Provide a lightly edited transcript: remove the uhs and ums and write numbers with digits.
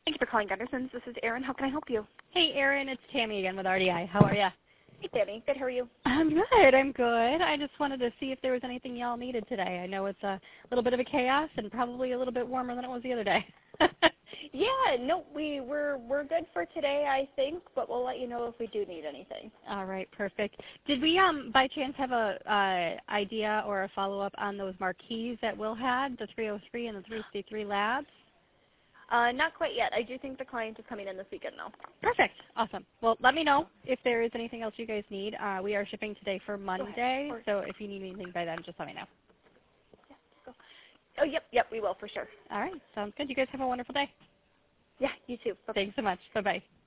Thank you for calling Gunderson's. This is Erin. How can I help you? Hey, Erin, it's Tammy again with RDI. How are you? Hey, Tammy. Good. How are you? I'm good. I'm good. I just wanted to see if there was anything y'all needed today. I know it's a little bit of a chaos and probably a little bit warmer than it was the other day. Yeah. No, we're good for today, I think, but we'll let you know if we do need anything. All right. Perfect. Did we by chance have a idea or a follow up on those marquees that Will had, the 303 and the 363 labs? Not quite yet. I do think the client is coming in this weekend, though. Perfect. Awesome. Well, let me know if there is anything else you guys need. We are shipping today for Monday, so if you need anything by then, just let me know. Yeah, go. Oh, yep, we will for sure. All right. Sounds good. You guys have a wonderful day. Yeah, you too. Bye-bye. Thanks so much. Bye-bye.